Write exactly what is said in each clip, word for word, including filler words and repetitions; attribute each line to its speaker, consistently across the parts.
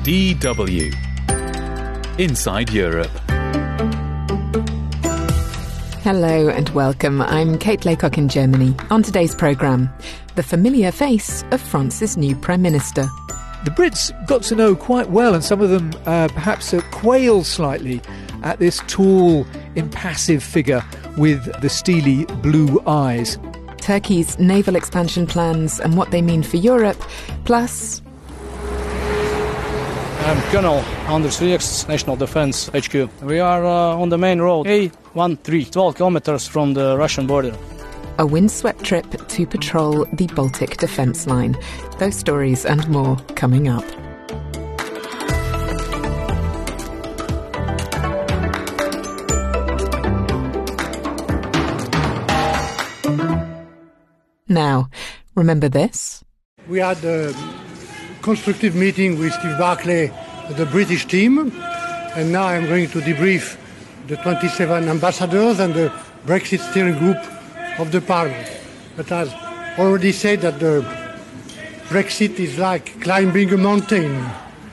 Speaker 1: D W Inside Europe.
Speaker 2: Hello and welcome. I'm Kate Laycock in Germany. On today's programme, the familiar face of France's new Prime Minister.
Speaker 3: The Brits got to know quite well, and some of them uh, perhaps uh, quail slightly at this tall, impassive figure with the steely blue eyes.
Speaker 2: Turkey's naval expansion plans and what they mean for Europe, plus...
Speaker 4: I'm Colonel Anders Rieks, National Defense H Q. We are uh, on the main road A one three, twelve kilometers from the Russian border.
Speaker 2: A windswept trip to patrol the Baltic defence line. Those stories and more coming up. Now, remember this?
Speaker 5: We had a constructive meeting with Steve Barclay, the British team, and now I'm going to debrief the twenty-seven ambassadors and the Brexit steering group of the Parliament. But as already said, that the Brexit is like climbing a mountain.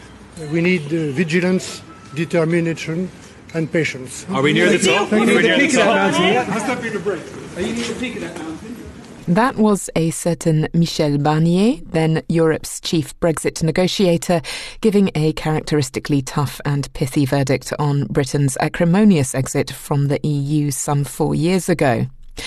Speaker 5: We need uh, vigilance, determination, and patience.
Speaker 6: Are we near the top?
Speaker 5: Are we near the top?
Speaker 6: Has that been a break? Are you near the peak of that mountain?
Speaker 2: That was a certain Michel Barnier, then Europe's chief Brexit negotiator, giving a characteristically tough and pithy verdict on Britain's acrimonious exit from the E U some four years ago.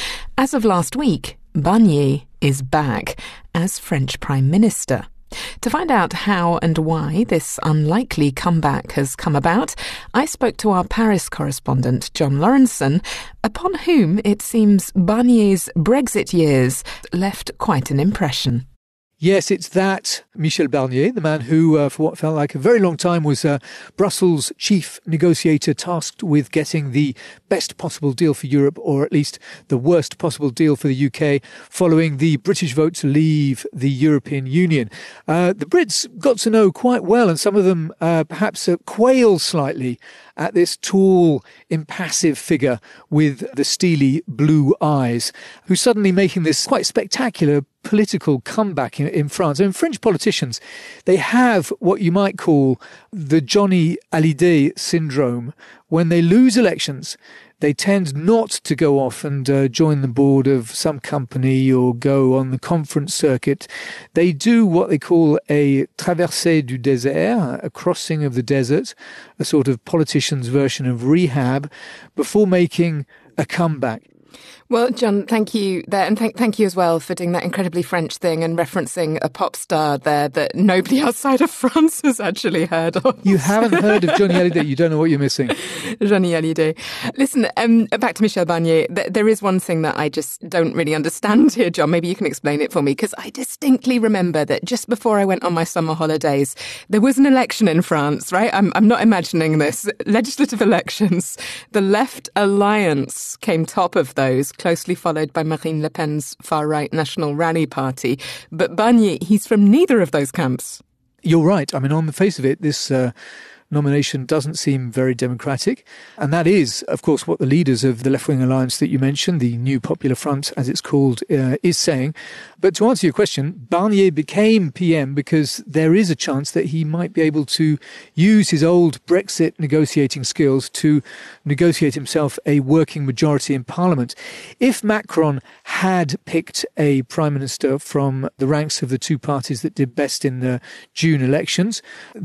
Speaker 2: As of last week, Barnier is back as French Prime Minister. To find out how and why this unlikely comeback has come about, I spoke to our Paris correspondent, John Lawrenson, upon whom it seems Barnier's Brexit years left quite an impression.
Speaker 3: Yes, it's that Michel Barnier, the man who, uh, for what felt like a very long time, was uh, Brussels' chief negotiator tasked with getting the best possible deal for Europe, or at least the worst possible deal for the U K, following the British vote to leave the European Union. Uh, the Brits got to know quite well, and some of them uh, perhaps uh, quail slightly at this tall, impassive figure with the steely blue eyes, who's suddenly making this quite spectacular political comeback in, in France. I mean, French politicians, they have what you might call the Johnny Hallyday syndrome. When they lose elections, they tend not to go off and uh, join the board of some company or go on the conference circuit. They do what they call a traversée du désert, a crossing of the desert, a sort of politician's version of rehab, before making a comeback.
Speaker 2: Well, John, thank you there, and thank thank you as well for doing that incredibly French thing and referencing a pop star there that nobody outside of France has actually heard of.
Speaker 3: You haven't heard of Johnny Hallyday, you don't know what you're missing.
Speaker 2: Johnny Hallyday. Listen, um, back to Michel Barnier. Th- there is one thing that I just don't really understand here, John. Maybe you can explain it for me, because I distinctly remember that just before I went on my summer holidays, there was an election in France, right? I'm, I'm not imagining this. Legislative elections. The Left Alliance came top of those, closely followed by Marine Le Pen's far-right National Rally Party. But Barnier, he's from neither of those camps.
Speaker 3: You're right. I mean, on the face of it, this uh, nomination doesn't seem very democratic. And that is, of course, what the leaders of the left-wing alliance that you mentioned, the New Popular Front, as it's called, uh, is saying. But to answer your question, Barnier became P M because there is a chance that he might be able to use his old Brexit negotiating skills to negotiate himself a working majority in Parliament. If Macron had picked a prime minister from the ranks of the two parties that did best in the June elections,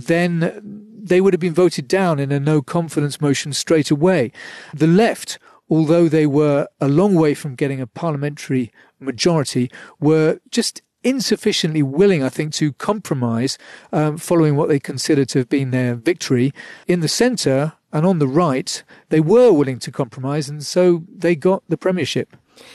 Speaker 3: then they would have been voted down in a no-confidence motion straight away. The left, although they were a long way from getting a parliamentary majority, were just insufficiently willing, I think, to compromise um, following what they considered to have been their victory. In the centre and on the right, they were willing to compromise, and so they got the premiership.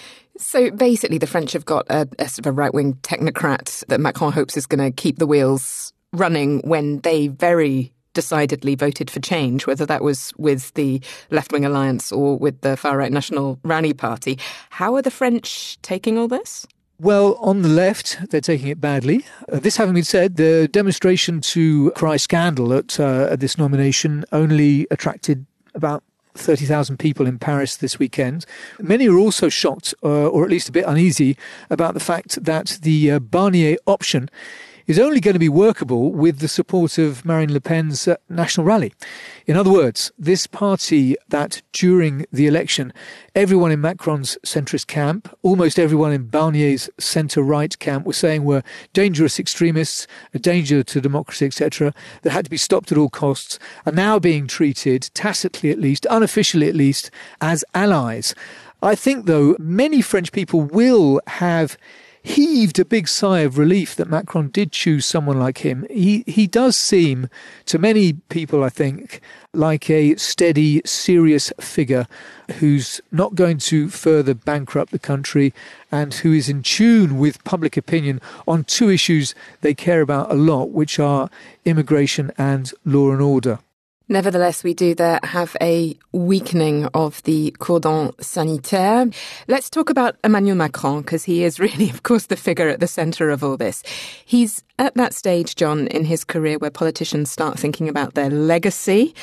Speaker 2: So basically, the French have got a, a sort of a right-wing technocrat that Macron hopes is going to keep the wheels running when they very decidedly voted for change, whether that was with the left-wing alliance or with the far-right National Rally Party. How are the French taking all this?
Speaker 3: Well, on the left, they're taking it badly. Uh, this having been said, the demonstration to cry scandal at, uh, at this nomination only attracted about thirty thousand people in Paris this weekend. Many are also shocked, uh, or at least a bit uneasy, about the fact that the uh, Barnier option is only going to be workable with the support of Marine Le Pen's uh, National Rally. In other words, this party that during the election, everyone in Macron's centrist camp, almost everyone in Barnier's centre-right camp were saying were dangerous extremists, a danger to democracy, et cetera, that had to be stopped at all costs, are now being treated, tacitly at least, unofficially at least, as allies. I think, though, many French people will have heaved a big sigh of relief that Macron did choose someone like him. He he does seem, to many people, I think, like a steady, serious figure who's not going to further bankrupt the country and who is in tune with public opinion on two issues they care about a lot, which are immigration and law and order.
Speaker 2: Nevertheless, we do there have a weakening of the cordon sanitaire. Let's talk about Emmanuel Macron, because he is really, of course, the figure at the centre of all this. He's at that stage, John, in his career where politicians start thinking about their legacy.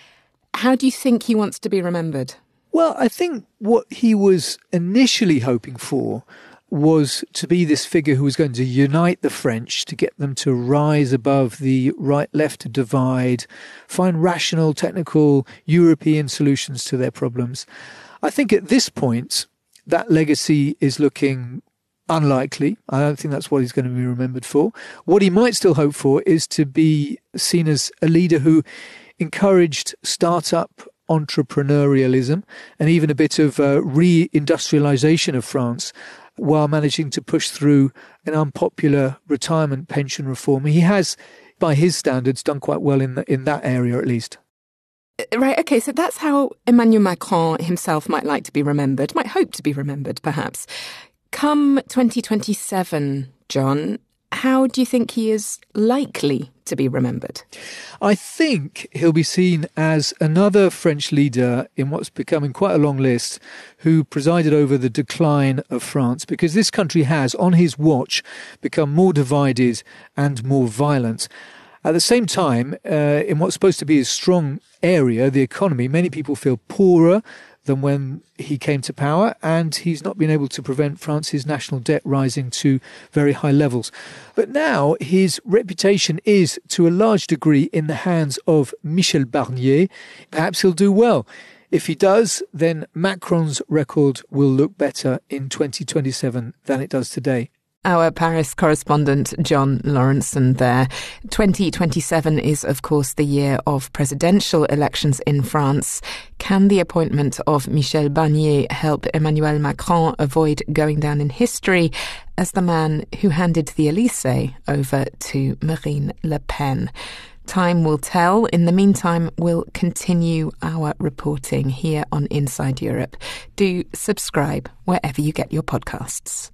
Speaker 2: How do you think he wants to be remembered?
Speaker 3: Well, I think what he was initially hoping for was to be this figure who was going to unite the French, to get them to rise above the right-left divide, find rational, technical, European solutions to their problems. I think at this point, that legacy is looking unlikely. I don't think that's what he's going to be remembered for. What he might still hope for is to be seen as a leader who encouraged start-up entrepreneurialism and even a bit of uh, re-industrialization of France, while managing to push through an unpopular retirement pension reform. He has, by his standards, done quite well in the, in that area at least.
Speaker 2: Right, OK, so that's how Emmanuel Macron himself might like to be remembered, might hope to be remembered, perhaps. Come twenty twenty-seven, John, how do you think he is likely to be remembered?
Speaker 3: I think he'll be seen as another French leader in what's becoming quite a long list who presided over the decline of France, because this country has, on his watch, become more divided and more violent. At the same time, uh, in what's supposed to be a strong area, the economy, many people feel poorer than when he came to power, and he's not been able to prevent France's national debt rising to very high levels. But now his reputation is, to a large degree, in the hands of Michel Barnier. Perhaps he'll do well. If he does, then Macron's record will look better in twenty twenty-seven than it does today.
Speaker 2: Our Paris correspondent John Lawrenson there. twenty twenty-seven is, of course, the year of presidential elections in France. Can the appointment of Michel Barnier help Emmanuel Macron avoid going down in history as the man who handed the Élysée over to Marine Le Pen? Time will tell. In the meantime, we'll continue our reporting here on Inside Europe. Do subscribe wherever you get your podcasts.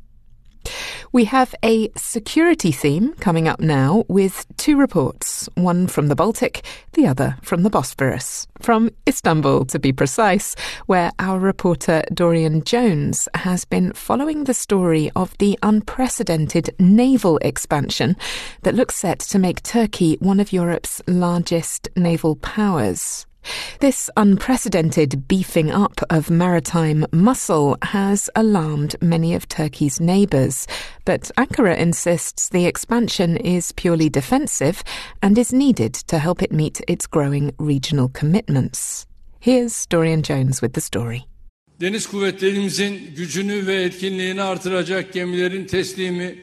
Speaker 2: We have a security theme coming up now with two reports, one from the Baltic, the other from the Bosphorus. From Istanbul, to be precise, where our reporter Dorian Jones has been following the story of the unprecedented naval expansion that looks set to make Turkey one of Europe's largest naval powers. This unprecedented beefing up of maritime muscle has alarmed many of Turkey's neighbours, but Ankara insists the expansion is purely defensive and is needed to help it meet its growing regional commitments. Here's Dorian Jones with the story.
Speaker 7: Deniz kuvvetlerimizin gücünü ve etkinliğini artıracak gemilerin teslimi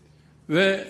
Speaker 7: ve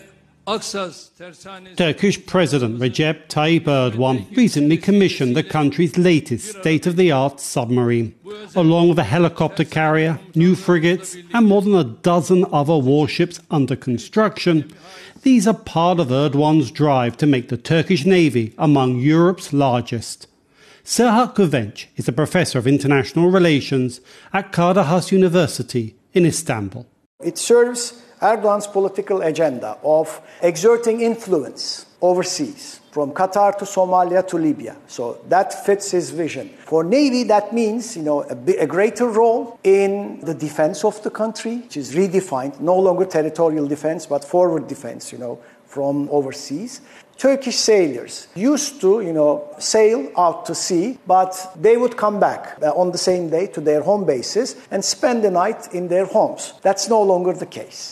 Speaker 8: Turkish President Recep Tayyip Erdogan recently commissioned the country's latest state-of-the-art submarine, along with a helicopter carrier, new frigates, and more than a dozen other warships under construction. These are part of Erdogan's drive to make the Turkish Navy among Europe's largest. Serhat Güvenç is a professor of international relations at Kadir Has University in Istanbul.
Speaker 9: It serves Erdogan's political agenda of exerting influence overseas, from Qatar to Somalia to Libya. So that fits his vision. For Navy, that means, you know, a, a greater role in the defense of the country, which is redefined, no longer territorial defense, but forward defense, you know, from overseas. Turkish sailors used to, you know, sail out to sea, but they would come back on the same day to their home bases and spend the night in their homes. That's no longer the case.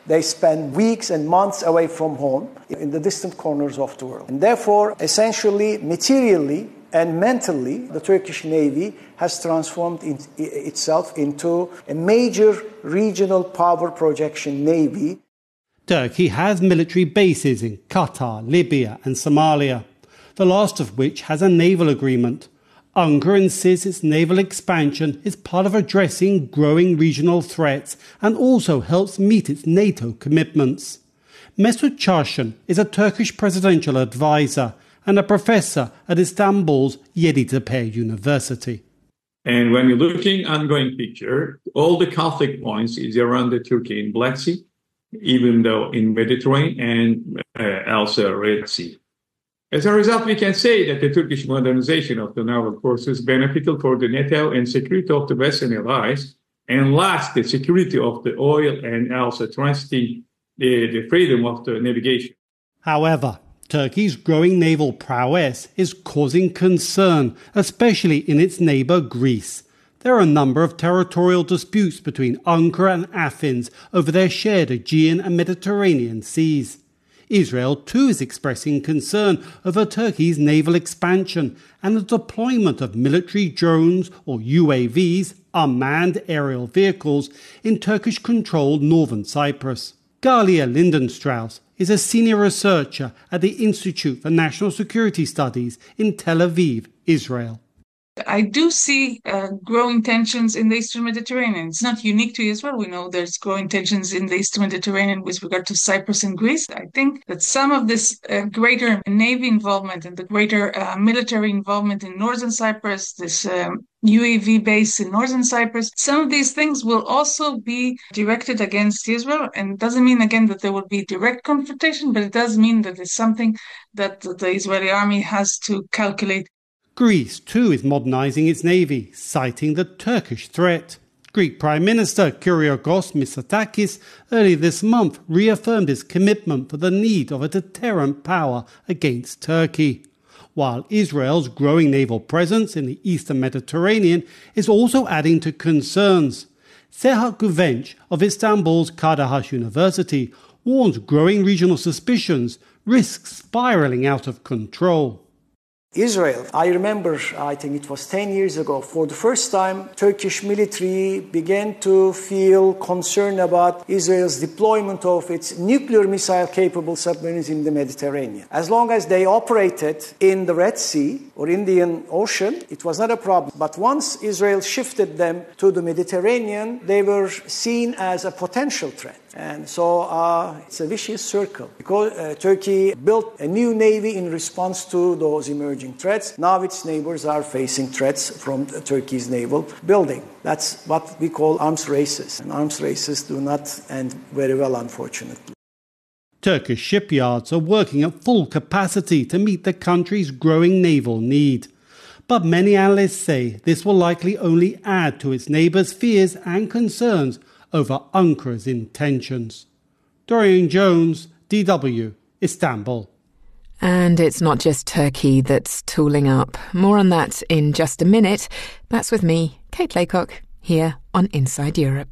Speaker 9: They spend weeks and months away from home in the distant corners of the world. And therefore, essentially, materially and mentally, the Turkish Navy has transformed in, itself into a major regional power projection navy.
Speaker 8: Turkey has military bases in Qatar, Libya and Somalia, the last of which has a naval agreement. Ankara insists its naval expansion is part of addressing growing regional threats and also helps meet its NATO commitments. Mesut Çarşın is a Turkish presidential advisor and a professor at Istanbul's Yeditepe University.
Speaker 10: And when you're looking at the ongoing picture, all the conflict points is around the Turkey in Black Sea, even though in Mediterranean and uh, also Red Sea. As a result, we can say that the Turkish modernization of the naval forces benefited for the NATO and security of the Western allies, and last, the security of the oil and also transiting the, the freedom of the navigation.
Speaker 8: However, Turkey's growing naval prowess is causing concern, especially in its neighbour Greece. There are a number of territorial disputes between Ankara and Athens over their shared Aegean and Mediterranean seas. Israel too is expressing concern over Turkey's naval expansion and the deployment of military drones or U A Vs, unmanned aerial vehicles, in Turkish-controlled northern Cyprus. Galia Lindenstrauss is a senior researcher at the Institute for National Security Studies in Tel Aviv, Israel.
Speaker 11: I do see uh, growing tensions in the Eastern Mediterranean. It's not unique to Israel. We know there's growing tensions in the Eastern Mediterranean with regard to Cyprus and Greece. I think that some of this uh, greater Navy involvement and the greater uh, military involvement in Northern Cyprus, this um, U A V base in Northern Cyprus, some of these things will also be directed against Israel. And it doesn't mean, again, that there will be direct confrontation, but it does mean that it's something that the Israeli army has to calculate.
Speaker 8: Greece, too, is modernising its navy, citing the Turkish threat. Greek Prime Minister Kyriakos Mitsotakis earlier this month reaffirmed his commitment for the need of a deterrent power against Turkey, while Israel's growing naval presence in the eastern Mediterranean is also adding to concerns. Serhat Güvenç of Istanbul's Kadahaş University warns growing regional suspicions risk spiralling out of control.
Speaker 9: Israel, I remember, I think it was ten years ago, for the first time, Turkish military began to feel concerned about Israel's deployment of its nuclear missile-capable submarines in the Mediterranean. As long as they operated in the Red Sea or Indian Ocean, it was not a problem. But once Israel shifted them to the Mediterranean, they were seen as a potential threat. And so uh, it's a vicious circle. Because uh, Turkey built a new navy in response to those emerging threats. Now its neighbors are facing threats from Turkey's naval building. That's what we call arms races. And arms races do not end very well, unfortunately.
Speaker 8: Turkish shipyards are working at full capacity to meet the country's growing naval need. But many analysts say this will likely only add to its neighbours' fears and concerns over Ankara's intentions. Dorian Jones, D W, Istanbul.
Speaker 2: And it's not just Turkey that's tooling up. More on that in just a minute. That's with me, Kate Laycock, here on Inside Europe.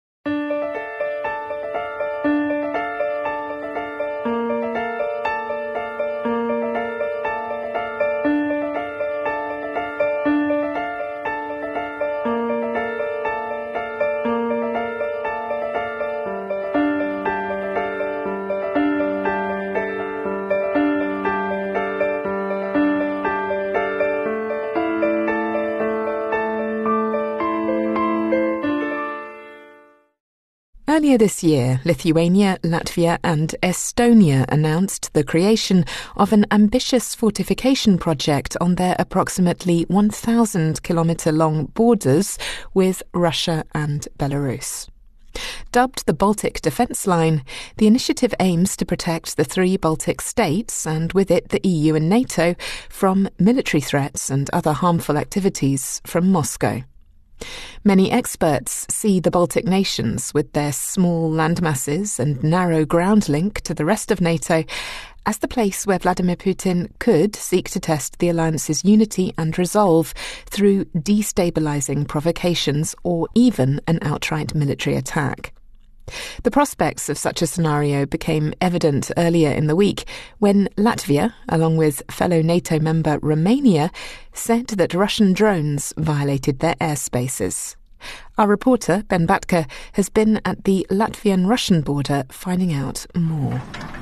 Speaker 2: Earlier this year, Lithuania, Latvia and Estonia announced the creation of an ambitious fortification project on their approximately one thousand kilometre long borders with Russia and Belarus. Dubbed the Baltic Defence Line, the initiative aims to protect the three Baltic states, and with it the E U and NATO, from military threats and other harmful activities from Moscow. Many experts see the Baltic nations, with their small landmasses and narrow ground link to the rest of NATO, as the place where Vladimir Putin could seek to test the alliance's unity and resolve through destabilising provocations or even an outright military attack. The prospects of such a scenario became evident earlier in the week when Latvia, along with fellow NATO member Romania, said that Russian drones violated their airspaces. Our reporter, Ben Batka, has been at the Latvian-Russian border finding out more.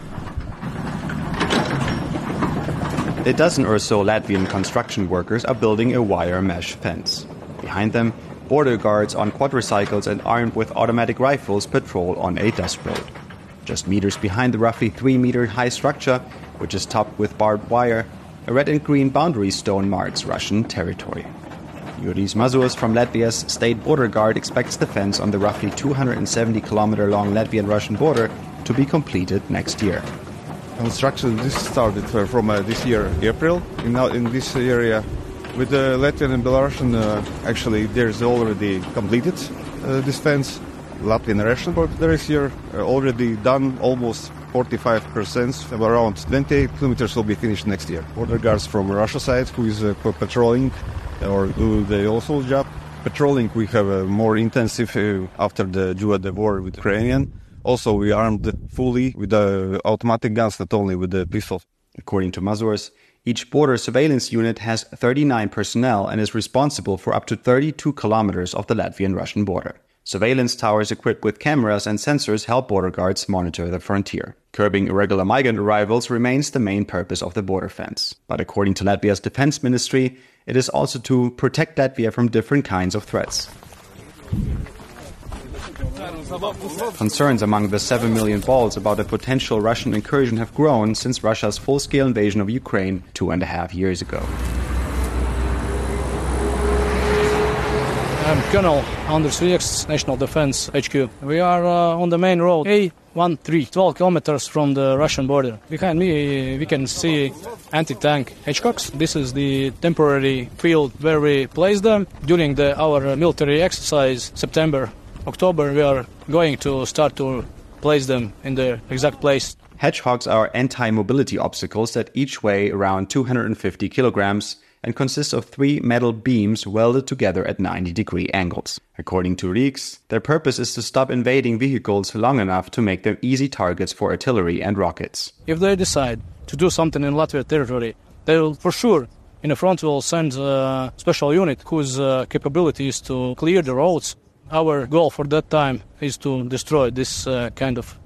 Speaker 12: A dozen or so Latvian construction workers are building a wire mesh fence. Behind them, border guards on quadricycles and armed with automatic rifles patrol on a dust road. Just meters behind the roughly three-meter high structure, which is topped with barbed wire, a red and green boundary stone marks Russian territory. Juris Mazurs from Latvia's State Border Guard expects the fence on the roughly two hundred seventy kilometer long Latvian-Russian border to be completed next year.
Speaker 13: Construction this started from uh, this year, April, in, in this area. With the Latvian and Belarusian, uh, actually, there's already completed uh, this fence. Latvian and Russian border is here uh, already done almost forty-five percent. Around twenty-eight kilometers will be finished next year. Border guards from Russia side, who is uh, patrolling or do the also job. Patrolling, we have a more intensive uh, after the during the war with Ukrainian. Also, we armed fully with the automatic guns, not only with the pistols.
Speaker 12: According to Mazurs, each border surveillance unit has thirty-nine personnel and is responsible for up to thirty-two kilometers of the Latvian-Russian border. Surveillance towers equipped with cameras and sensors help border guards monitor the frontier. Curbing irregular migrant arrivals remains the main purpose of the border fence. But according to Latvia's defense ministry, it is also to protect Latvia from different kinds of threats. Concerns among the seven million Balts about a potential Russian incursion have grown since Russia's full-scale invasion of Ukraine two and a half years ago.
Speaker 4: I'm Colonel Andris Rieksts, National Defense H Q. We are uh, on the main road A one three, twelve kilometers from the Russian border. Behind me we can see anti-tank Hedgehogs. This is the temporary field where we place them. During the, our military exercise, September, October, we are going to start to place them in the exact place.
Speaker 12: Hedgehogs are anti-mobility obstacles that each weigh around two hundred fifty kilograms and consist of three metal beams welded together at ninety degree angles. According to Rieksts, their purpose is to stop invading vehicles long enough to make them easy targets for artillery and rockets.
Speaker 4: If they decide to do something in Latvian territory, they will for sure in the front will send a special unit whose uh, capability is to clear the roads. Our goal for that time is to destroy this uh, kind of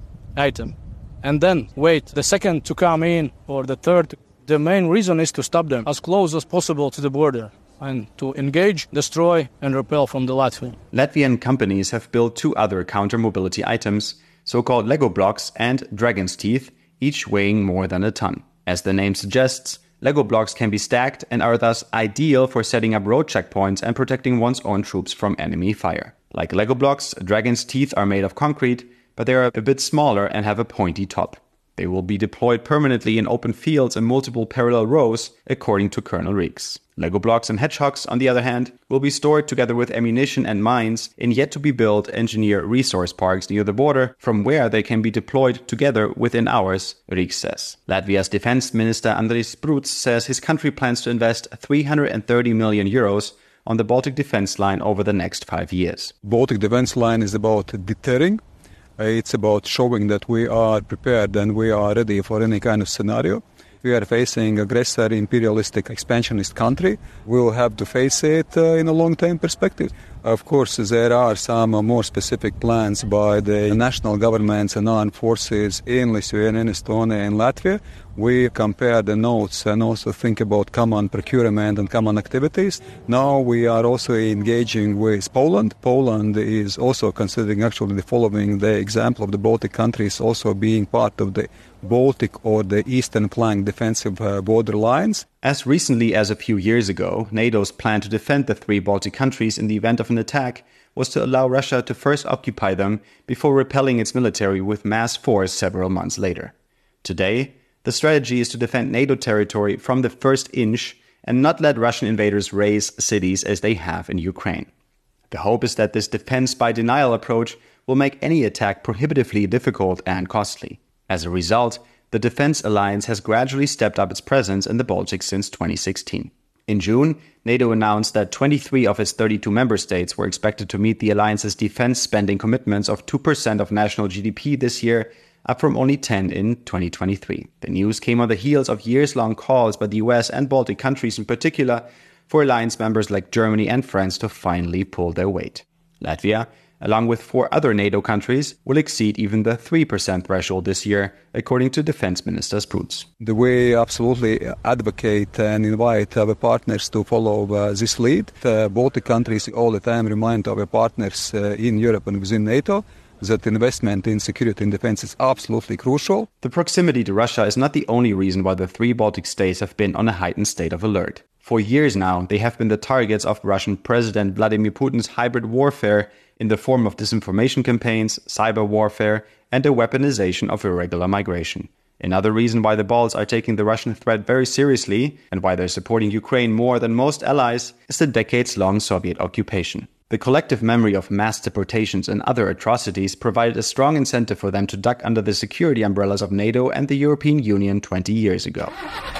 Speaker 4: item. And then wait the second to come in or the third. The main reason is to stop them as close as possible to the border and to engage, destroy and repel from the Latvian.
Speaker 12: Latvian companies have built two other counter-mobility items, so-called Lego blocks and Dragon's Teeth, each weighing more than a ton. As the name suggests, Lego blocks can be stacked and are thus ideal for setting up road checkpoints and protecting one's own troops from enemy fire. Like Lego blocks, Dragon's Teeth are made of concrete, but they are a bit smaller and have a pointy top. They will be deployed permanently in open fields in multiple parallel rows, according to Colonel Rieksts. Lego blocks and Hedgehogs, on the other hand, will be stored together with ammunition and mines in yet-to-be-built engineer resource parks near the border, from where they can be deployed together within hours, Rieksts says. Latvia's defense minister Andris Spruds says his country plans to invest three hundred thirty million euros on the Baltic Defense Line over the next five years.
Speaker 13: Baltic Defense Line is about deterring. It's about showing that we are prepared and we are ready for any kind of scenario. We are facing aggressor, imperialistic, expansionist country. We will have to face it uh, in a long-term perspective. Of course, there are some uh, more specific plans by the national governments and armed forces in Lithuania, Estonia and Latvia. We compare the notes and also think about common procurement and common activities. Now we are also engaging with Poland. Poland is also considering actually the following the example of the Baltic countries also being part of the Baltic or the eastern flank defensive uh, border lines.
Speaker 12: As recently as a few years ago, NATO's plan to defend the three Baltic countries in the event of an attack was to allow Russia to first occupy them before repelling its military with mass force several months later. Today, the strategy is to defend NATO territory from the first inch and not let Russian invaders raise cities as they have in Ukraine. The hope is that this defense by denial approach will make any attack prohibitively difficult and costly. As a result, the Defense Alliance has gradually stepped up its presence in the Baltics since twenty sixteen. In June, NATO announced that twenty-three of its thirty-two member states were expected to meet the alliance's defense spending commitments of two percent of national G D P this year, up from only ten in twenty twenty-three. The news came on the heels of years-long calls by the U S and Baltic countries in particular for alliance members like Germany and France to finally pull their weight. Latvia, along with four other NATO countries, will exceed even the three percent threshold this year, according to Defense Minister Spruds.
Speaker 13: We absolutely advocate and invite our partners to follow uh, this lead. The Baltic countries all the time remind our partners uh, in Europe and within NATO that investment in security and defense is absolutely crucial.
Speaker 12: The proximity to Russia is not the only reason why the three Baltic states have been on a heightened state of alert. For years now, they have been the targets of Russian President Vladimir Putin's hybrid warfare in the form of disinformation campaigns, cyber warfare, and the weaponization of irregular migration. Another reason why the Balts are taking the Russian threat very seriously and why they're supporting Ukraine more than most allies is the decades-long Soviet occupation. The collective memory of mass deportations and other atrocities provided a strong incentive for them to duck under the security umbrellas of NATO and the European Union twenty years ago.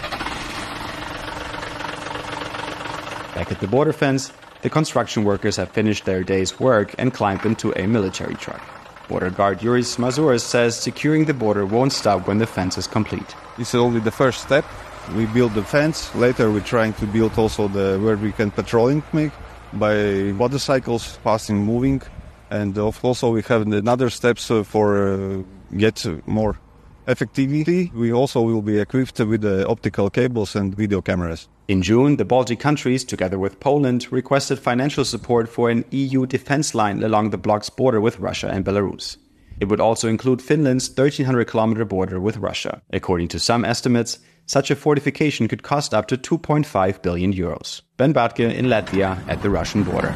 Speaker 12: Back at the border fence, the construction workers have finished their day's work and climbed into a military truck. Border guard Yuri Smazouras says securing the border won't stop when the fence is complete.
Speaker 14: This is only the first step. We build the fence. Later we're trying to build also the where we can patrolling make by motorcycles passing, moving. And also we have another steps for uh, get more effectivity. We also will be equipped with the optical cables and video cameras.
Speaker 12: In June, the Baltic countries, together with Poland, requested financial support for an E U defense line along the bloc's border with Russia and Belarus. It would also include Finland's thirteen hundred kilometer border with Russia. According to some estimates, such a fortification could cost up to two point five billion euros. Ben Batke in Latvia at the Russian border.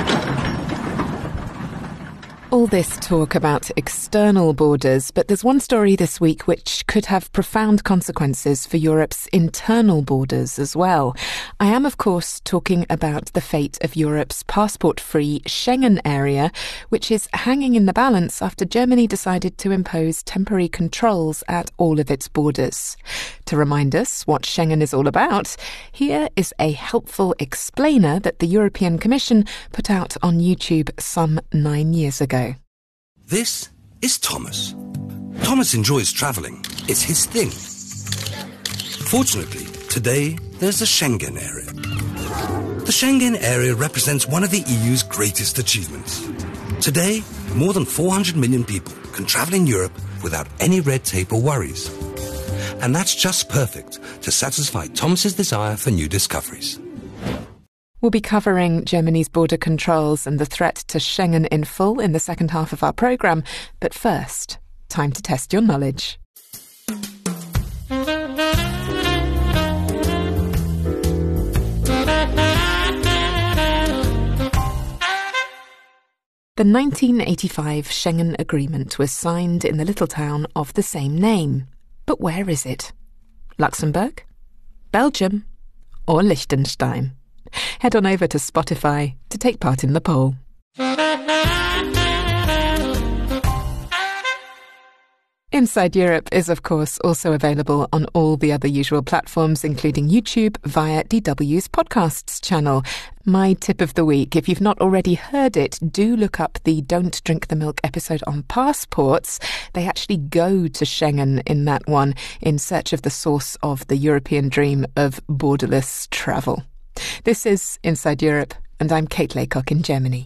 Speaker 2: All this talk about external borders, but there's one story this week which could have profound consequences for Europe's internal borders as well. I am, of course, talking about the fate of Europe's passport-free Schengen area, which is hanging in the balance after Germany decided to impose temporary controls at all of its borders. To remind us what Schengen is all about, here is a helpful explainer that the European Commission put out on YouTube some nine years ago.
Speaker 15: This is Thomas. Thomas enjoys travelling. It's his thing. Fortunately, today there's a Schengen area. The Schengen area represents one of the E U's greatest achievements. Today, more than four hundred million people can travel in Europe without any red tape or worries. And that's just perfect to satisfy Thomas's desire for new discoveries.
Speaker 2: We'll be covering Germany's border controls and the threat to Schengen in full in the second half of our programme. But first, time to test your knowledge. The nineteen eighty-five Schengen Agreement was signed in the little town of the same name. But where is it? Luxembourg? Belgium? Or Liechtenstein? Head on over to Spotify to take part in the poll. Inside Europe is, of course, also available on all the other usual platforms, including YouTube, via D W's Podcasts channel. My tip of the week, if you've not already heard it, do look up the Don't Drink the Milk episode on passports. They actually go to Schengen in that one in search of the source of the European dream of borderless travel. This is Inside Europe, and I'm Kate Laycock in Germany.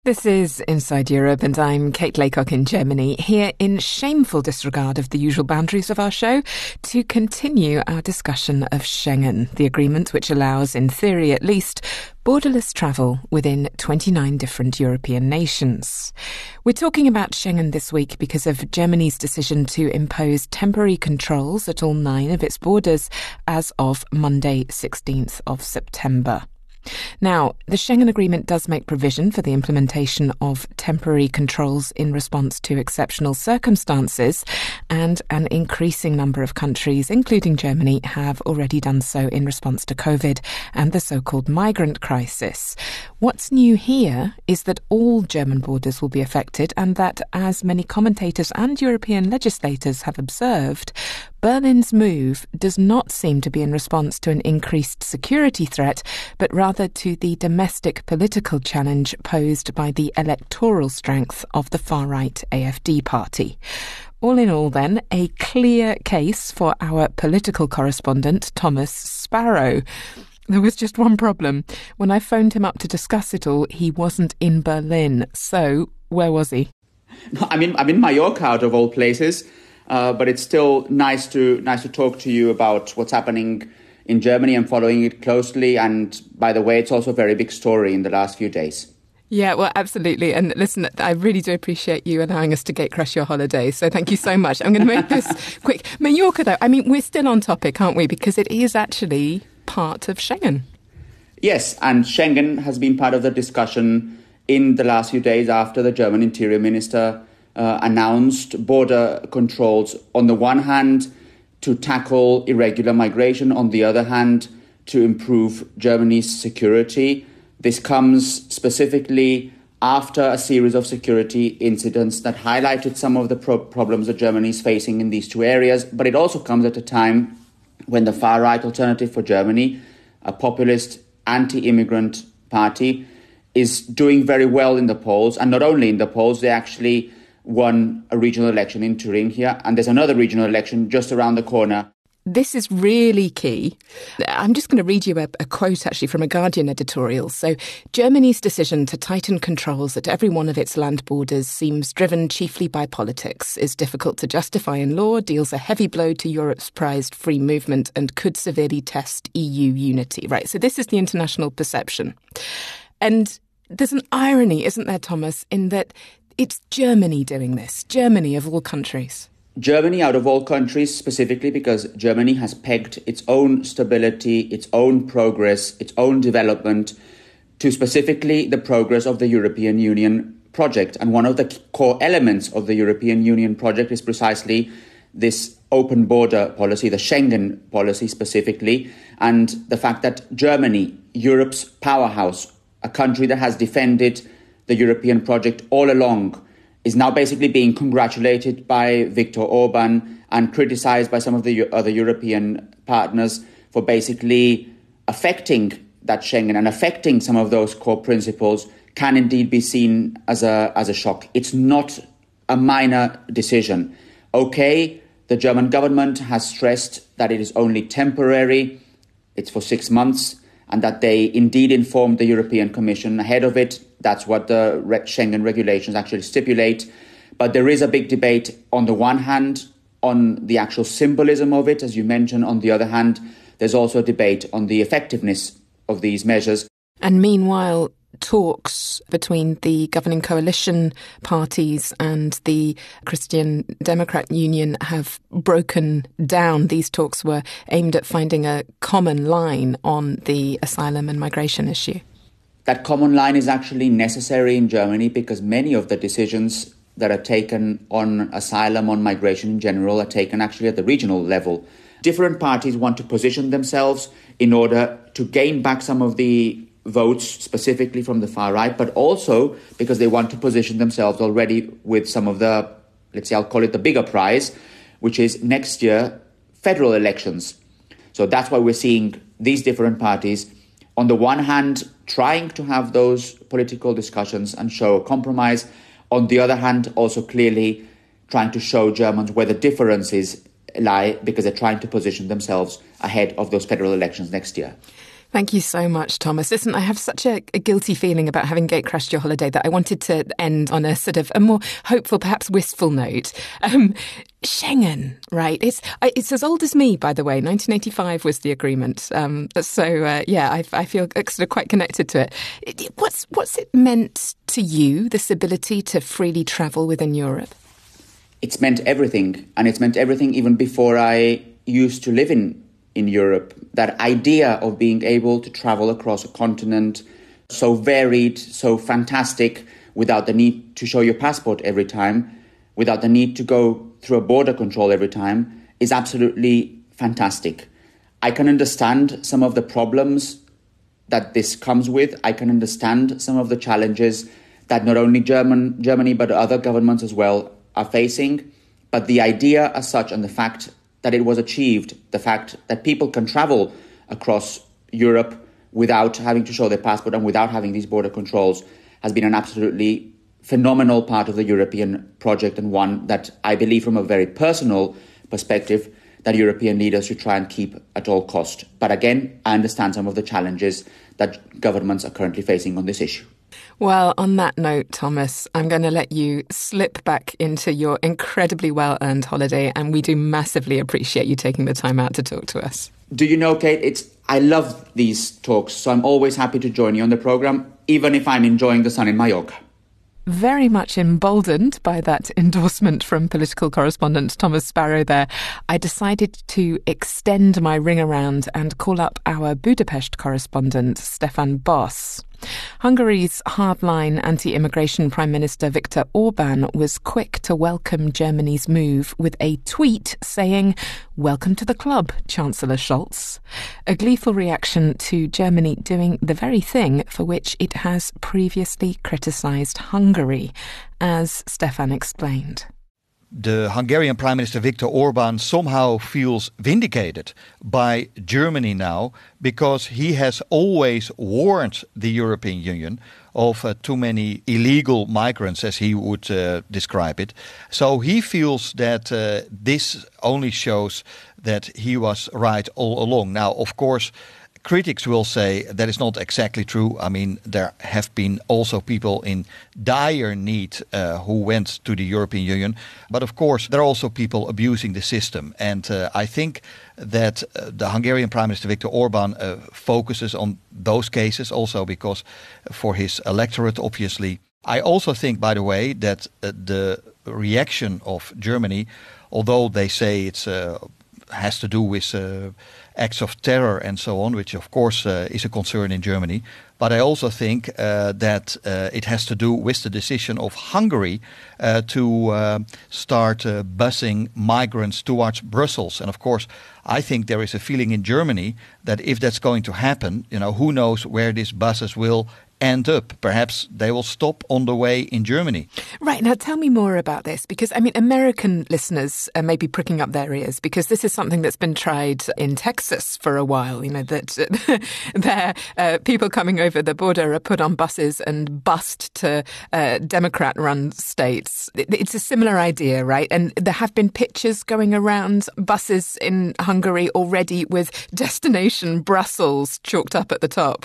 Speaker 2: This is Inside Europe, and I'm Kate Laycock in Germany, here in shameful disregard of the usual boundaries of our show to continue our discussion of Schengen, the agreement which allows, in theory at least, borderless travel within twenty-nine different European nations. We're talking about Schengen this week because of Germany's decision to impose temporary controls at all nine of its borders as of Monday, sixteenth of September. Now, the Schengen Agreement does make provision for the implementation of temporary controls in response to exceptional circumstances, and an increasing number of countries, including Germany, have already done so in response to COVID and the so-called migrant crisis. What's new here is that all German borders will be affected, and that, as many commentators and European legislators have observed, Berlin's move does not seem to be in response to an increased security threat, but rather to the domestic political challenge posed by the electoral strength of the far-right A F D party. All in all, then, a clear case for our political correspondent, Thomas Sparrow. There was just one problem. When I phoned him up to discuss it all, he wasn't in Berlin. So, where was he?
Speaker 16: I'm in, I'm in Mallorca, out of all places. Uh, but it's still nice to nice to talk to you about what's happening in Germany. I'm following it closely. And by the way, it's also a very big story in the last few days.
Speaker 2: Yeah, well, absolutely. And listen, I really do appreciate you allowing us to gate crash your holiday. So thank you so much. I'm going to make this quick. Mallorca, though, I mean, we're still on topic, aren't we? Because it is actually part of Schengen.
Speaker 16: Yes, and Schengen has been part of the discussion in the last few days after the German Interior Minister Uh, announced border controls, on the one hand, to tackle irregular migration, on the other hand, to improve Germany's security. This comes specifically after a series of security incidents that highlighted some of the pro- problems that Germany is facing in these two areas, but it also comes at a time when the far-right Alternative for Germany, a populist anti-immigrant party, is doing very well in the polls, and not only in the polls, they actually won a regional election in Turin here, and there's another regional election just around the corner.
Speaker 2: This is really key. I'm just going to read you a, a quote, actually, from a Guardian editorial. So, Germany's decision to tighten controls at every one of its land borders seems driven chiefly by politics, is difficult to justify in law, deals a heavy blow to Europe's prized free movement, and could severely test E U unity. Right, so this is the international perception. And there's an irony, isn't there, Thomas, in that it's Germany doing this, Germany of all countries.
Speaker 16: Germany out of all countries, specifically because Germany has pegged its own stability, its own progress, its own development to specifically the progress of the European Union project. And one of the core elements of the European Union project is precisely this open border policy, the Schengen policy specifically, and the fact that Germany, Europe's powerhouse, a country that has defended the European project all along, is now basically being congratulated by Viktor Orban and criticized by some of the other European partners for basically affecting that Schengen and affecting some of those core principles, can indeed be seen as a as a shock. It's not a minor decision. Okay, the German government has stressed that it is only temporary, it's for six months, and that they indeed informed the European Commission ahead of it. That's what the Schengen regulations actually stipulate. But there is a big debate, on the one hand, on the actual symbolism of it, as you mentioned. On the other hand, there's also a debate on the effectiveness of these measures.
Speaker 2: And meanwhile, talks between the governing coalition parties and the Christian Democrat Union have broken down. These talks were aimed at finding a common line on the asylum and migration issue.
Speaker 16: That common line is actually necessary in Germany because many of the decisions that are taken on asylum, on migration in general, are taken actually at the regional level. Different parties want to position themselves in order to gain back some of the votes, specifically from the far right, but also because they want to position themselves already with some of the, let's say, I'll call it the bigger prize, which is next year, federal elections. So that's why we're seeing these different parties, on the one hand, trying to have those political discussions and show a compromise. On the other hand, also clearly trying to show Germans where the differences lie, because they're trying to position themselves ahead of those federal elections next year.
Speaker 2: Thank you so much, Thomas. Listen, I have such a, a guilty feeling about having gatecrashed your holiday that I wanted to end on a sort of a more hopeful, perhaps wistful note. Um, Schengen, right? It's it's as old as me, by the way. nineteen eighty-five was the agreement. Um, so, uh, yeah, I, I feel sort of quite connected to it. What's, what's it meant to you, this ability to freely travel within Europe?
Speaker 16: It's meant everything. And it's meant everything even before I used to live in in Europe. That idea of being able to travel across a continent so varied, so fantastic, without the need to show your passport every time, without the need to go through a border control every time, is absolutely fantastic. I can understand some of the problems that this comes with. I can understand some of the challenges that not only German, Germany but other governments as well are facing. But the idea as such, and the fact that it was achieved, the fact that people can travel across Europe without having to show their passport and without having these border controls, has been an absolutely phenomenal part of the European project, and one that I believe from a very personal perspective that European leaders should try and keep at all cost. But again, I understand some of the challenges that governments are currently facing on this issue.
Speaker 2: Well, on that note, Thomas, I'm going to let you slip back into your incredibly well-earned holiday, and we do massively appreciate you taking the time out to talk to us.
Speaker 16: Do you know, Kate, it's I love these talks, so I'm always happy to join you on the programme, even if I'm enjoying the sun in Mallorca.
Speaker 2: Very much emboldened by that endorsement from political correspondent Thomas Sparrow there, I decided to extend my ring around and call up our Budapest correspondent, Stefan Boss. Hungary's hardline anti-immigration Prime Minister Viktor Orban was quick to welcome Germany's move with a tweet saying, "Welcome to the club, Chancellor Scholz." A gleeful reaction to Germany doing the very thing for which it has previously criticised Hungary, as Stefan explained.
Speaker 17: The Hungarian Prime Minister Viktor Orban somehow feels vindicated by Germany now, because he has always warned the European Union of uh, too many illegal migrants, as he would uh, describe it. So he feels that uh, this only shows that he was right all along. Now, of course, critics will say that is not exactly true. I mean, there have been also people in dire need uh, who went to the European Union. But of course, there are also people abusing the system. And uh, I think that uh, the Hungarian Prime Minister Viktor Orban uh, focuses on those cases also because for his electorate, obviously. I also think, by the way, that uh, the reaction of Germany, although they say it's uh, has to do with uh, acts of terror and so on, which of course uh, is a concern in Germany. But I also think uh, that uh, it has to do with the decision of Hungary uh, to uh, start uh, busing migrants towards Brussels. And of course, I think there is a feeling in Germany that if that's going to happen, you know, who knows where these buses will end up. Perhaps they will stop on the way in Germany.
Speaker 2: Right. Now, tell me more about this, because, I mean, American listeners uh, may be pricking up their ears, because this is something that's been tried in Texas for a while, you know, that uh, there uh, people coming over the border are put on buses and bussed to uh, Democrat-run states. It's a similar idea, right? And there have been pictures going around, buses in Hungary already with destination Brussels chalked up at the top.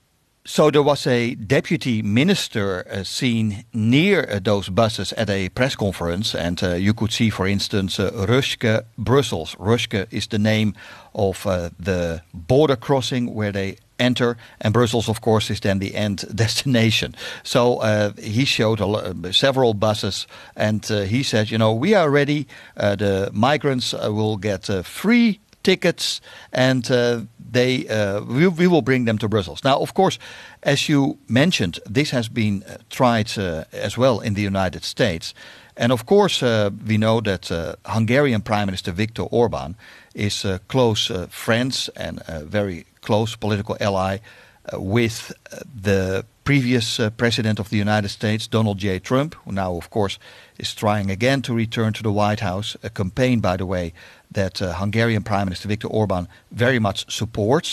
Speaker 17: So there was a deputy minister uh, seen near uh, those buses at a press conference, and uh, you could see, for instance, uh, Röschke Brussels. Röschke is the name of uh, the border crossing where they enter, and Brussels, of course, is then the end destination. So uh, he showed a lo- several buses, and uh, he said, you know, we are ready. Uh, the migrants uh, will get uh, free tickets, and uh, they uh, we, we will bring them to Brussels. Now, of course, as you mentioned, this has been uh, tried uh, as well in the United States. And of course, uh, we know that uh, Hungarian Prime Minister Viktor Orban is uh, close uh, friends and a very close political ally uh, with uh, the previous uh, president of the United States, Donald J. Trump, who now, of course, is trying again to return to the White House. A campaign, by the way, that uh, Hungarian Prime Minister Viktor Orban very much supports.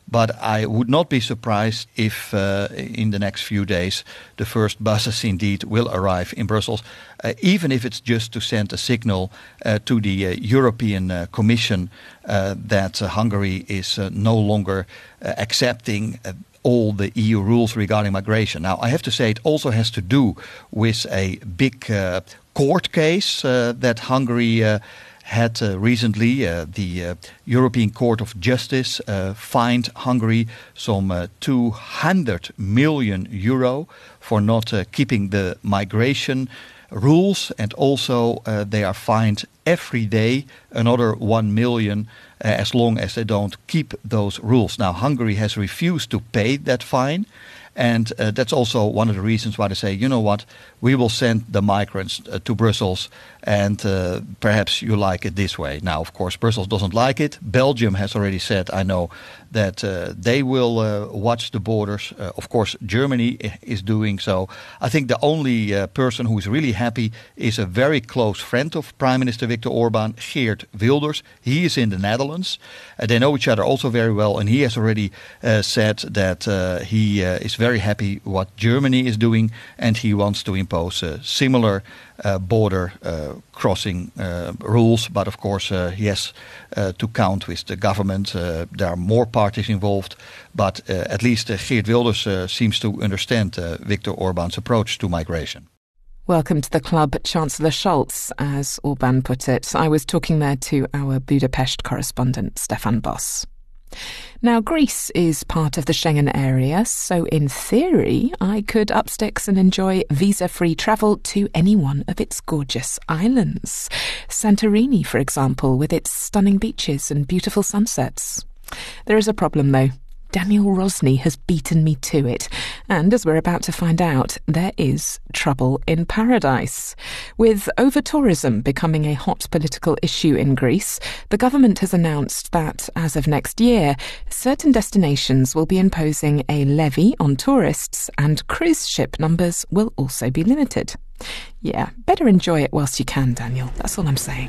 Speaker 17: But I would not be surprised if uh, in the next few days the first buses indeed will arrive in Brussels, uh, even if it's just to send a signal uh, to the uh, European uh, Commission uh, that uh, Hungary is uh, no longer uh, accepting uh, all the E U rules regarding migration. Now, I have to say it also has to do with a big uh, court case uh, that Hungary uh, had uh, recently. Uh, the uh, European Court of Justice uh, fined Hungary some uh, two hundred million euro for not uh, keeping the migration rules, and also uh, they are fined every day another one million uh, as long as they don't keep those rules. Now, Hungary has refused to pay that fine. And uh, that's also one of the reasons why they say, you know what, we will send the migrants uh, to Brussels, and uh, perhaps you like it this way. Now, of course, Brussels doesn't like it. Belgium has already said, I know, that uh, they will uh, watch the borders. Uh, of course, Germany is doing so. I think the only uh, person who is really happy is a very close friend of Prime Minister Viktor Orban, Geert Wilders. He is in the Netherlands. Uh, they know each other also very well, and he has already uh, said that uh, he uh, is very happy what Germany is doing, and he wants to impose uh, similar uh, border uh, crossing uh, rules. But of course, uh, he has uh, to count with the government. Uh, there are more parties involved, but uh, at least uh, Geert Wilders uh, seems to understand uh, Viktor Orban's approach to migration.
Speaker 2: Welcome to the club, Chancellor Scholz, as Orban put it. I was talking there to our Budapest correspondent, Stefan Boss. Now, Greece is part of the Schengen area, so in theory, I could up sticks and enjoy visa-free travel to any one of its gorgeous islands. Santorini, for example, with its stunning beaches and beautiful sunsets. There is a problem, though. Daniel Rosny has beaten me to it. And as we're about to find out, there is trouble in paradise. With over-tourism becoming a hot political issue in Greece, the government has announced that, as of next year, certain destinations will be imposing a levy on tourists, and cruise ship numbers will also be limited. Yeah, better enjoy it whilst you can, Daniel. That's all I'm saying.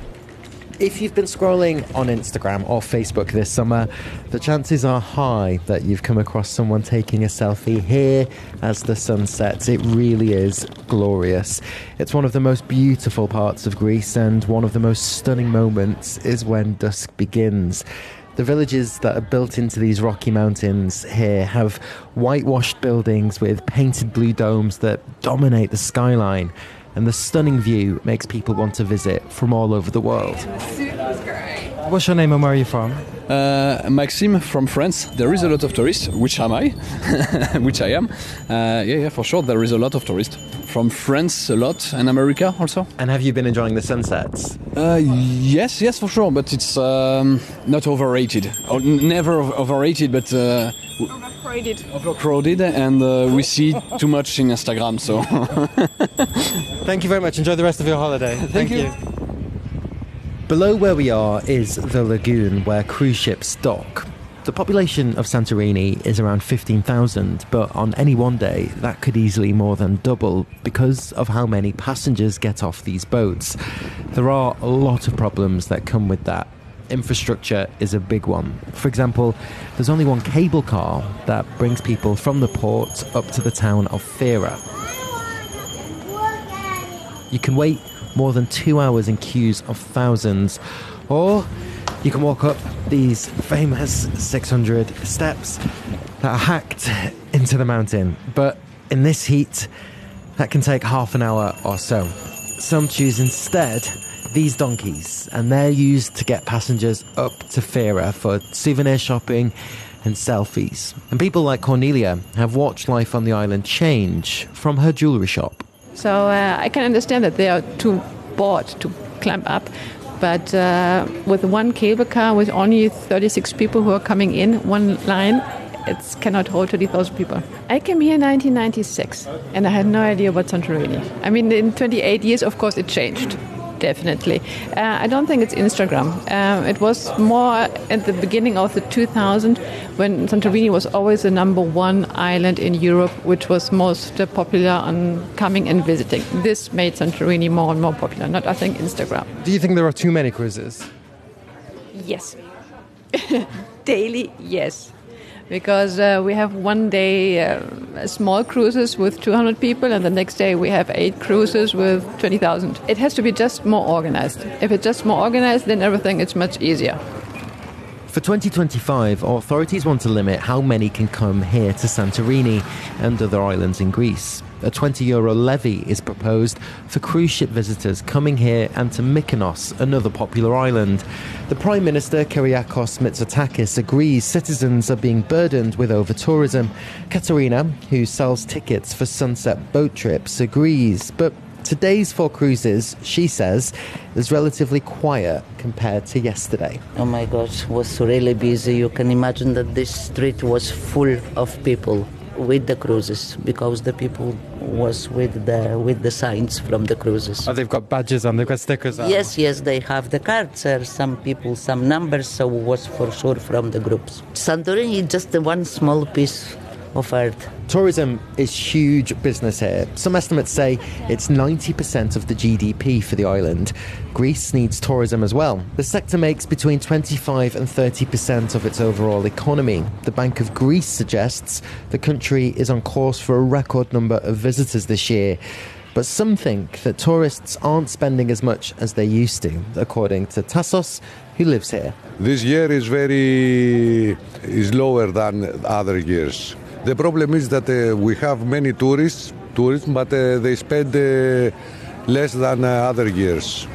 Speaker 18: If you've been scrolling on Instagram or Facebook this summer, the chances are high that you've come across someone taking a selfie here as the sun sets. It really is glorious. It's one of the most beautiful parts of Greece, and one of the most stunning moments is when dusk begins. The villages that are built into these rocky mountains here have whitewashed buildings with painted blue domes that dominate the skyline. And the stunning view makes people want to visit from all over the world. What's your name and where are you from?
Speaker 19: Uh, Maxime from France. There is a lot of tourists, which am I, which I am. Uh, yeah, yeah, for sure, there is a lot of tourists. From France, a lot, and America also.
Speaker 18: And have you been enjoying the sunsets?
Speaker 19: Uh, yes, yes, for sure, but it's um, not overrated. Or never overrated, but... Uh,
Speaker 20: Overcrowded.
Speaker 19: Overcrowded, and uh, we see too much in Instagram, so...
Speaker 18: Thank you very much. Enjoy the rest of your holiday.
Speaker 19: Thank,
Speaker 18: Thank you. you. Below where we are is the lagoon where cruise ships dock. The population of Santorini is around fifteen thousand, but on any one day that could easily more than double because of how many passengers get off these boats. There are a lot of problems that come with that. Infrastructure is a big one. For example, there's only one cable car that brings people from the port up to the town of Fira. You can wait more than two hours in queues of thousands, or you can walk up these famous six hundred steps that are hacked into the mountain. But in this heat, that can take half an hour or so. Some choose instead these donkeys, and they're used to get passengers up to Fira for souvenir shopping and selfies. And people like Cornelia have watched life on the island change from her jewellery shop.
Speaker 20: So uh, I can understand that they are too bored to climb up, but uh, with one cable car with only thirty-six people who are coming in, one line, it cannot hold thirty thousand people. I came here in nineteen ninety-six, and I had no idea about Santorini. I mean, in twenty-eight years, of course, it changed. Definitely. Uh, I don't think it's Instagram. Um, it was more at the beginning of the two thousands when Santorini was always the number one island in Europe, which was most uh, popular on coming and visiting. This made Santorini more and more popular, not, I think, Instagram.
Speaker 18: Do you think there are too many cruises?
Speaker 20: Yes. Daily, yes. because uh, we have one day uh, small cruises with two hundred people, and the next day we have eight cruises with twenty thousand. It has to be just more organized. If it's just more organized, then everything is much easier.
Speaker 18: For twenty twenty-five, authorities want to limit how many can come here to Santorini and other islands in Greece. A twenty euro levy is proposed for cruise ship visitors coming here and to Mykonos, another popular island. The Prime Minister, Kyriakos Mitsotakis, agrees citizens are being burdened with over-tourism. Katerina, who sells tickets for sunset boat trips, agrees. But today's four cruises, she says, is relatively quiet compared to yesterday.
Speaker 21: Oh my gosh, it was really busy. You can imagine that this street was full of people with the cruises, because the people was with the with the signs from the cruises.
Speaker 18: Oh, they've got badges on, they've got stickers on.
Speaker 21: Yes, yes, they have the cards, or some people, some numbers, so was for sure from the groups. Santorini is just one small piece of earth.
Speaker 18: Tourism is huge business here. Some estimates say it's ninety percent of the G D P for the island. Greece needs tourism as well. The sector makes between twenty-five and thirty percent of its overall economy. The Bank of Greece suggests the country is on course for a record number of visitors this year. But some think that tourists aren't spending as much as they used to, according to Tassos, who lives here.
Speaker 22: This year is very is lower than other years. The problem is that uh, we have many tourists, tourists, but uh, they spend uh, less than uh, other years.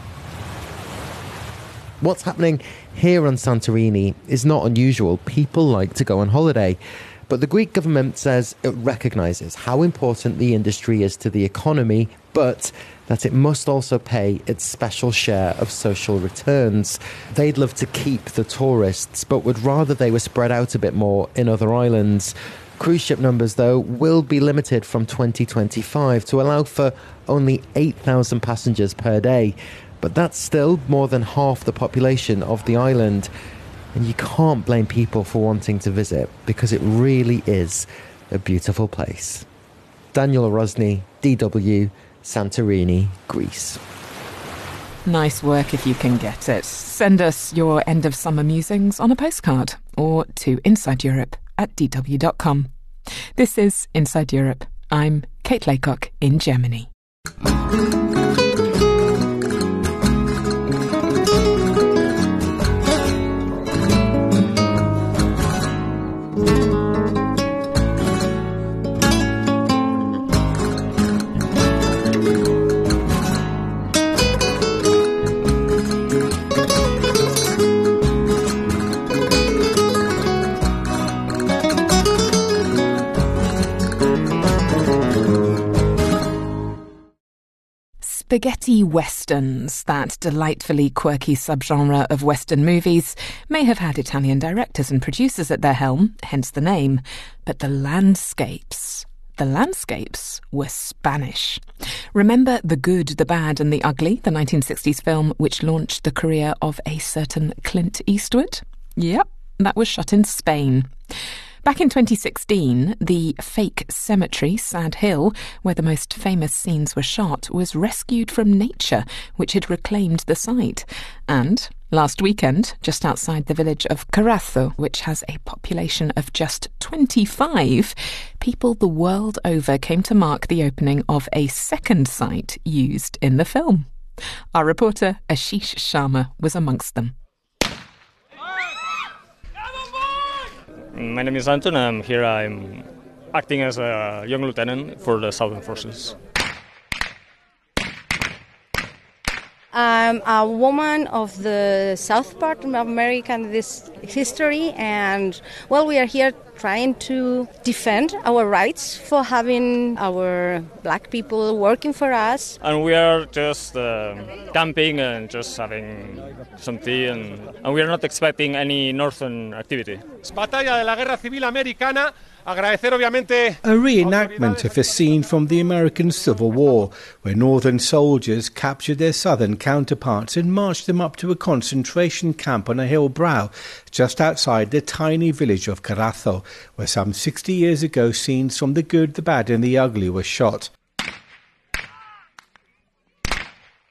Speaker 18: What's happening here on Santorini is not unusual. People like to go on holiday. But the Greek government says it recognises how important the industry is to the economy, but that it must also pay its special share of social returns. They'd love to keep the tourists, but would rather they were spread out a bit more in other islands. Cruise ship numbers, though, will be limited from twenty twenty-five to allow for only eight thousand passengers per day. But that's still more than half the population of the island. And you can't blame people for wanting to visit, because it really is a beautiful place. Daniel Rosny, D W, Santorini, Greece.
Speaker 2: Nice work if you can get it. Send us your end of summer musings on a postcard or to Inside Europe at d w dot com. This is Inside Europe. I'm Kate Laycock in Germany. Spaghetti westerns, that delightfully quirky subgenre of western movies, may have had Italian directors and producers at their helm, hence the name, but the landscapes, the landscapes were Spanish. Remember The Good, the Bad and the Ugly, the nineteen sixties film which launched the career of a certain Clint Eastwood? Yep, that was shot in Spain. Back in twenty sixteen, the fake cemetery, Sad Hill, where the most famous scenes were shot, was rescued from nature, which had reclaimed the site. And last weekend, just outside the village of Carazo, which has a population of just twenty-five, people the world over came to mark the opening of a second site used in the film. Our reporter, Ashish Sharma, was amongst them.
Speaker 23: My name is Anton. I'm here. I'm acting as a young lieutenant for the Southern Forces.
Speaker 24: I'm a woman of the south part of American this history, and well, we are here trying to defend our rights for having our black people working for us.
Speaker 23: And we are just uh, camping and just having some tea, and, and we are not expecting any northern activity.
Speaker 6: Batalla de la Guerra Civil Americana. Agradecer, obviamente.
Speaker 25: A reenactment of a scene from the American Civil War, where northern soldiers captured their southern counterparts and marched them up to a concentration camp on a hill brow just outside the tiny village of Carazo, where some sixty years ago scenes from The Good, the Bad and the Ugly were shot.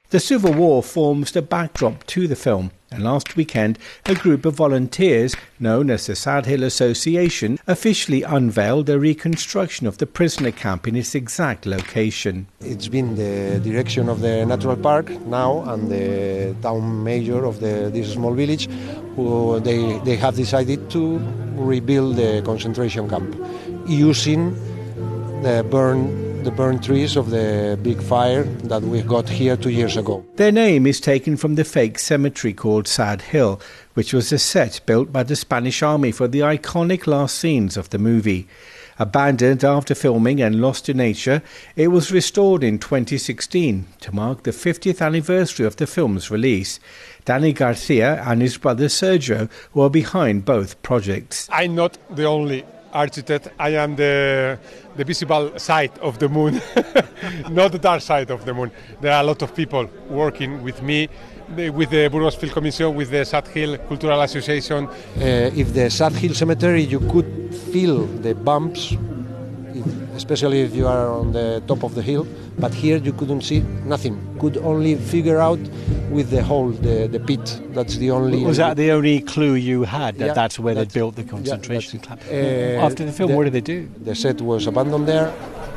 Speaker 25: The Civil War forms the backdrop to the film, and last weekend a group of volunteers, known as the Sad Hill Association, officially unveiled a reconstruction of the prisoner camp in its exact location.
Speaker 1: It's been the direction of the Natural Park now and the town mayor of the, this small village, who they, they have decided to rebuild the concentration camp using the burn the burnt trees of the big fire that we got here two years ago.
Speaker 25: Their name is taken from the fake cemetery called Sad Hill, which was a set built by the Spanish army for the iconic last scenes of the movie. Abandoned after filming and lost to nature, it was restored in twenty sixteen to mark the fiftieth anniversary of the film's release. Danny Garcia and his brother Sergio were behind both projects.
Speaker 6: I'm not the only architect. I am the the visible side of the moon, not the dark side of the moon. There are a lot of people working with me, with the Burgos Film Commission, with the Sad Hill Cultural Association.
Speaker 1: Uh, if the Sad Hill Cemetery, you could feel the bumps, especially if you are on the top of the hill, but here you couldn't see nothing. Could only figure out with the hole, the, the pit. That's the only...
Speaker 25: Was that the only clue you had, that
Speaker 1: yeah,
Speaker 25: that's where
Speaker 1: that's,
Speaker 25: they built the concentration
Speaker 1: yeah,
Speaker 25: camp?
Speaker 1: Uh,
Speaker 25: After the film,
Speaker 1: the,
Speaker 25: what did they do?
Speaker 1: The set was abandoned there.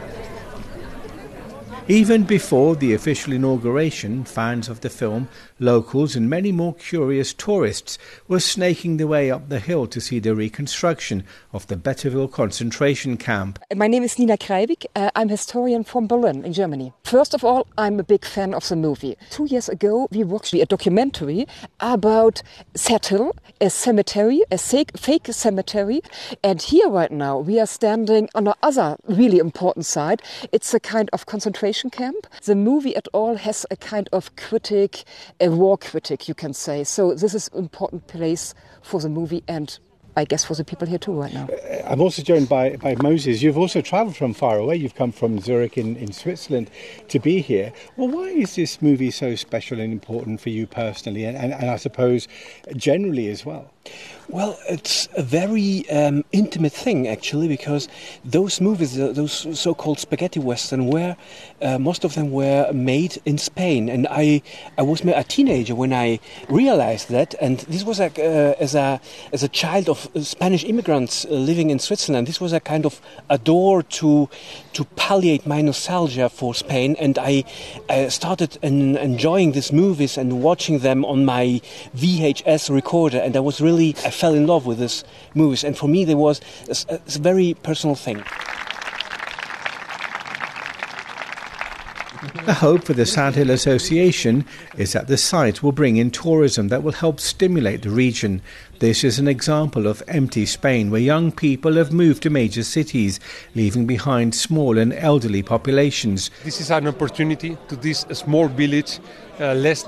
Speaker 25: Even before the official inauguration, fans of the film, locals and many more curious tourists were snaking their way up the hill to see the reconstruction of the Betterville concentration camp.
Speaker 3: My name is Nina Kreivik. Uh, I'm a historian from Berlin in Germany. First of all, I'm a big fan of the movie. Two years ago, we watched a documentary about Sad Hill, a cemetery, a fake cemetery. And here right now, we are standing on another really important site. It's a kind of concentration camp. The movie at all has a kind of critic, a war critic, you can say. So this is an important place for the movie and I guess for the people here too right now.
Speaker 25: I'm also joined by, by Moses. You've also travelled from far away. You've come from Zurich in, in Switzerland to be here. Well, why is this movie so special and important for you personally and, and, and I suppose generally as well?
Speaker 5: Well, it's a very um, intimate thing, actually, because those movies, uh, those so-called spaghetti western, were uh, most of them were made in Spain, and I, I was a teenager when I realized that. And this was a, uh, as a as a child of Spanish immigrants uh, living in Switzerland. This was a kind of a door to to palliate my nostalgia for Spain, and I uh, started en- enjoying these movies and watching them on my V H S recorder, and I was really. I fell in love with these movies, and for me there was a, a very personal thing.
Speaker 25: The hope for the Sad Hill Association is that the site will bring in tourism that will help stimulate the region. This is an example of empty Spain, where young people have moved to major cities, leaving behind small and elderly populations.
Speaker 6: This is an opportunity to this small village, uh, less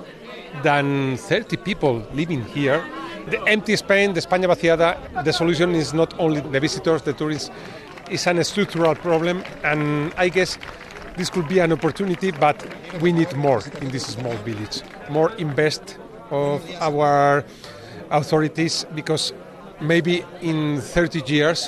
Speaker 6: than thirty people living here. The empty Spain, the España vaciada, the solution is not only the visitors, the tourists, it's a structural problem, and I guess this could be an opportunity, but we need more in this small village, more invest of our authorities, because maybe in thirty years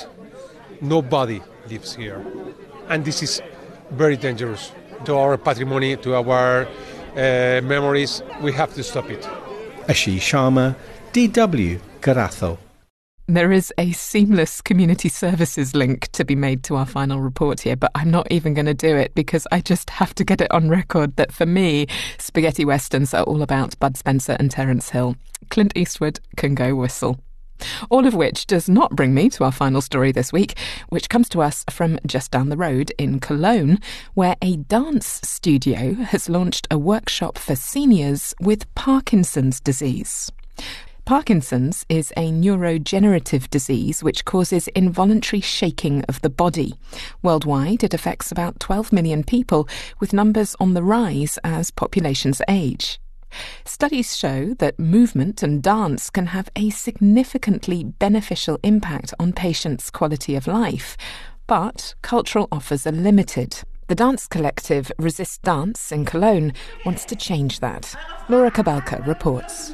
Speaker 6: nobody lives here, and this is very dangerous to our patrimony, to our uh, memories. We have to stop it.
Speaker 25: Ashish Sharma, D W, Carazo.
Speaker 2: There is a seamless community services link to be made to our final report here, but I'm not even going to do it because I just have to get it on record that for me, spaghetti westerns are all about Bud Spencer and Terence Hill. Clint Eastwood can go whistle. All of which does not bring me to our final story this week, which comes to us from just down the road in Cologne, where a dance studio has launched a workshop for seniors with Parkinson's disease. Parkinson's is a neurodegenerative disease which causes involuntary shaking of the body. Worldwide, it affects about twelve million people, with numbers on the rise as populations age. Studies show that movement and dance can have a significantly beneficial impact on patients' quality of life, but cultural offers are limited. The dance collective Resist Dance in Cologne wants to change that. Laura Kabalka reports.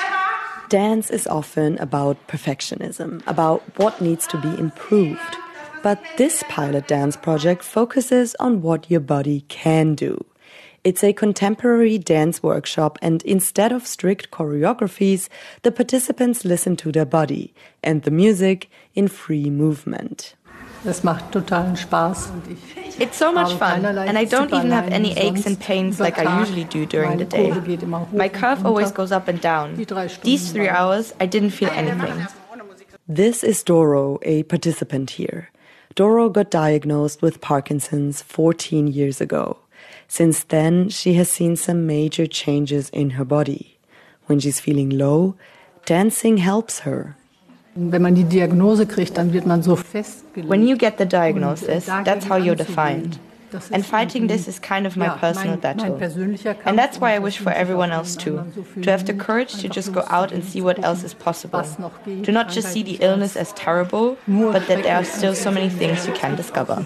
Speaker 7: Dance is often about perfectionism, about what needs to be improved. But this pilot dance project focuses on what your body can do. It's a contemporary dance workshop, and instead of strict choreographies, the participants listen to their body and the music in free movement.
Speaker 8: Das macht totalen Spaß.
Speaker 9: It's so much fun, and I don't even have any aches and pains like I usually do during the day. My curve always goes up and down. These three hours, I didn't feel anything.
Speaker 7: This is Doro, a participant here. Doro got diagnosed with Parkinson's fourteen years ago. Since then, she has seen some major changes in her body. When she's feeling low, dancing helps her.
Speaker 9: When you get the diagnosis, that's how you're defined. And fighting this is kind of my personal battle. And that's why I wish for everyone else too, to have the courage to just go out and see what else is possible. To not just see the illness as terrible, but that there are still so many things you can discover.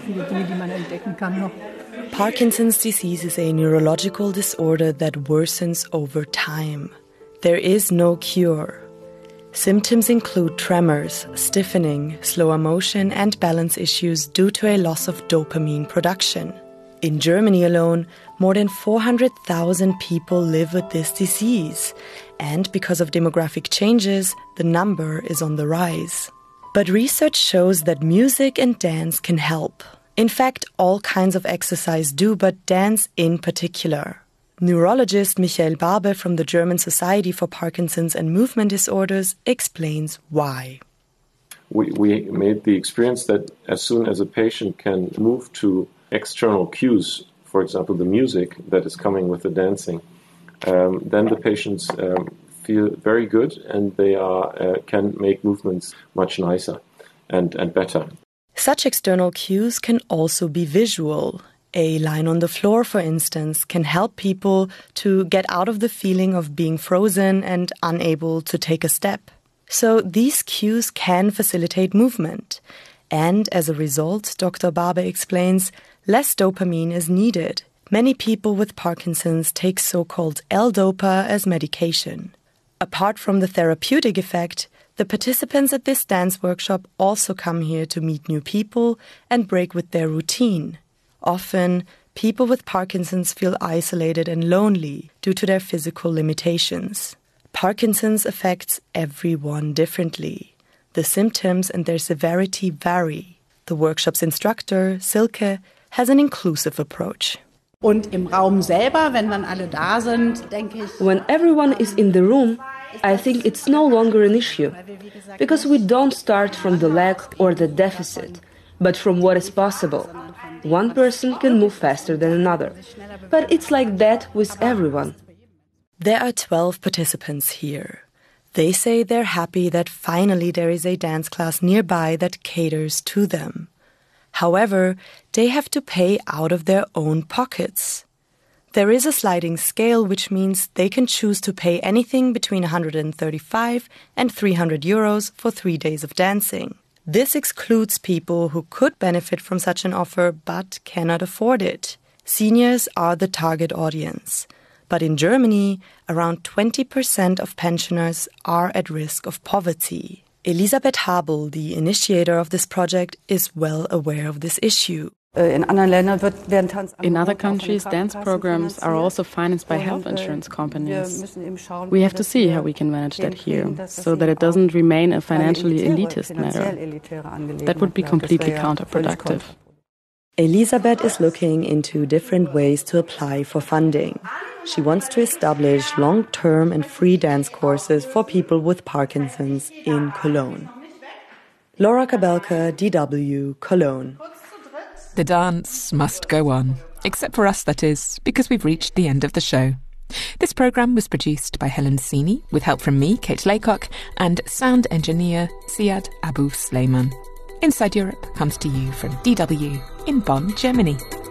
Speaker 7: Parkinson's disease is a neurological disorder that worsens over time. There is no cure. Symptoms include tremors, stiffening, slower motion, and balance issues due to a loss of dopamine production. In Germany alone, more than four hundred thousand people live with this disease, and because of demographic changes, the number is on the rise. But research shows that music and dance can help. In fact, all kinds of exercise do, but dance in particular. Neurologist Michael Barbe from the German Society for Parkinson's and Movement Disorders explains why.
Speaker 10: We, we made the experience that as soon as a patient can move to external cues, for example, the music that is coming with the dancing, um, then the patients um, feel very good and they are, uh, can make movements much nicer and, and better.
Speaker 7: Such external cues can also be visual. A line on the floor, for instance, can help people to get out of the feeling of being frozen and unable to take a step. So these cues can facilitate movement. And as a result, Doctor Barbe explains, less dopamine is needed. Many people with Parkinson's take so-called L-Dopa as medication. Apart from the therapeutic effect, the participants at this dance workshop also come here to meet new people and break with their routine. Often, people with Parkinson's feel isolated and lonely due to their physical limitations. Parkinson's affects everyone differently. The symptoms and their severity vary. The workshop's instructor, Silke, has an inclusive approach.
Speaker 11: Und im Raum selber, wenn dann alle da sind, denke ich,
Speaker 26: when everyone is in the room, I think it's no longer an issue, because we don't start from the lack or the deficit, but from what is possible. One person can move faster than another, but it's like that with everyone.
Speaker 7: There are twelve participants here. They say they're happy that finally there is a dance class nearby that caters to them. However, they have to pay out of their own pockets. There is a sliding scale, which means they can choose to pay anything between one hundred thirty-five and three hundred euros for three days of dancing. This excludes people who could benefit from such an offer but cannot afford it. Seniors are the target audience. But in Germany, around twenty percent of pensioners are at risk of poverty. Elisabeth Habel, the initiator of this project, is well aware of this issue.
Speaker 27: In other countries, dance programs are also financed by health insurance companies. We have to see how we can manage that here, so that it doesn't remain a financially elitist matter. That would be completely counterproductive.
Speaker 7: Elisabeth is looking into different ways to apply for funding. She wants to establish long-term and free dance courses for people with Parkinson's in Cologne. Laura Kabelka, D W, Cologne.
Speaker 2: The dance must go on. Except for us, that is, because we've reached the end of the show. This programme was produced by Helen Sini, with help from me, Kate Laycock, and sound engineer Ziad Abu Sleiman. Inside Europe comes to you from D W in Bonn, Germany.